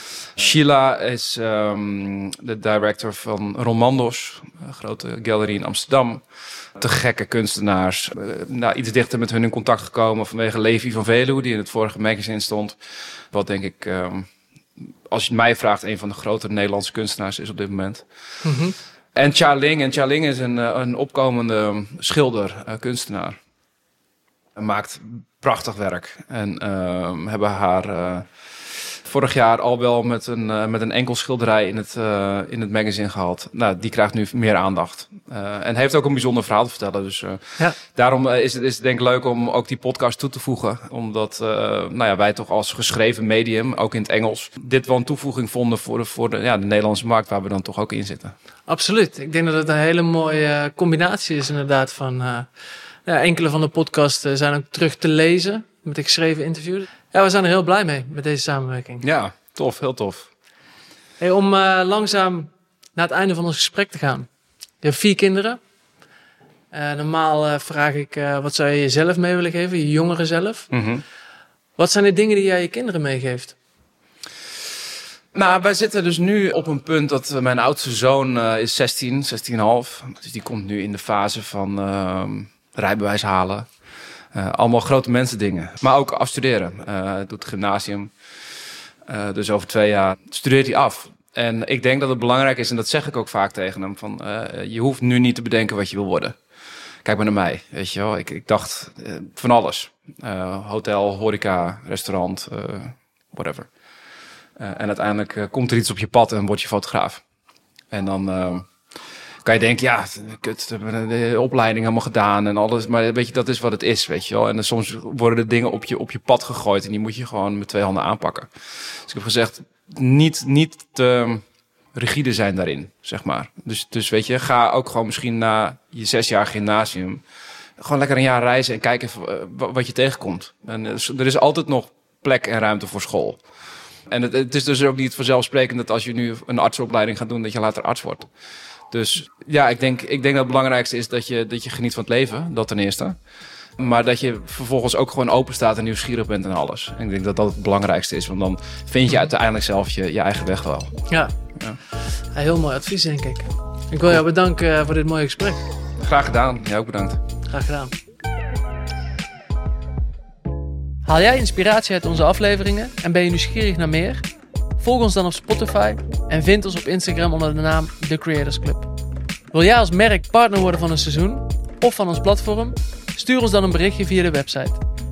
Sheila is um, de director van Romandos, een grote gallery in Amsterdam. Te gekke kunstenaars. Uh, nou, iets dichter met hun in contact gekomen vanwege Levi van Veluwe, die in het vorige magazine stond. Wat denk ik, um, als je mij vraagt, een van de grotere Nederlandse kunstenaars is op dit moment. Mm-hmm. En Chaling. En Chaling is een, een opkomende schilder, uh, kunstenaar. Hij maakt prachtig werk. En uh, hebben haar uh, vorig jaar al wel met een, uh, met een enkel schilderij in het, uh, in het magazine gehad. Nou, die krijgt nu meer aandacht. Uh, en heeft ook een bijzonder verhaal te vertellen. Dus uh, ja. daarom uh, is, het, is het denk ik leuk om ook die podcast toe te voegen. Omdat uh, nou ja, wij toch als geschreven medium, ook in het Engels, dit wel een toevoeging vonden voor de, voor de, ja, de Nederlandse markt waar we dan toch ook in zitten. Absoluut. Ik denk dat het een hele mooie combinatie is inderdaad van... Uh, ja, enkele van de podcasts uh, zijn ook terug te lezen met de geschreven interviews. Ja, we zijn er heel blij mee met deze samenwerking. Ja, tof. Heel tof. Hey, om uh, langzaam naar het einde van ons gesprek te gaan. Je hebt vier kinderen. Uh, normaal uh, vraag ik, uh, wat zou je jezelf mee willen geven? Je jongeren zelf. Mm-hmm. Wat zijn de dingen die jij je kinderen meegeeft? Nou, wij zitten dus nu op een punt dat uh, mijn oudste zoon uh, is zestien, zestien komma vijf. Dus die komt nu in de fase van uh, rijbewijs halen. Uh, allemaal grote mensen dingen. Maar ook afstuderen. Uh, doet gymnasium. Uh, dus over twee jaar studeert hij af. En ik denk dat het belangrijk is, en dat zeg ik ook vaak tegen hem, van uh, je hoeft nu niet te bedenken wat je wil worden. Kijk maar naar mij, weet je wel. Ik, ik dacht uh, van alles. Uh, hotel, horeca, restaurant, uh, whatever. Uh, en uiteindelijk uh, komt er iets op je pad en word je fotograaf. En dan uh, kan je denken, ja, kut, we hebben de opleiding helemaal gedaan en alles. Maar weet je, dat is wat het is, weet je wel. En dan soms worden er dingen op je, op je pad gegooid en die moet je gewoon met twee handen aanpakken. Dus ik heb gezegd, niet, niet te rigide zijn daarin, zeg maar. Dus, dus weet je, ga ook gewoon misschien na je zes jaar gymnasium gewoon lekker een jaar reizen en kijken wat je tegenkomt. En er is altijd nog plek en ruimte voor school. En het, het is dus ook niet vanzelfsprekend dat als je nu een artsopleiding gaat doen, dat je later arts wordt. Dus ja, ik denk, ik denk dat het belangrijkste is dat je, dat je geniet van het leven, dat ten eerste. Maar dat je vervolgens ook gewoon open staat en nieuwsgierig bent en alles. En ik denk dat dat het belangrijkste is, want dan vind je uiteindelijk zelf je, je eigen weg wel. Ja. ja, heel mooi advies denk ik. Ik wil jou bedanken voor dit mooie gesprek. Graag gedaan, jij ook bedankt. Graag gedaan. Haal jij inspiratie uit onze afleveringen en ben je nieuwsgierig naar meer? Volg ons dan op Spotify en vind ons op Instagram onder de naam The Creators Club. Wil jij als merk partner worden van een seizoen of van ons platform? Stuur ons dan een berichtje via de website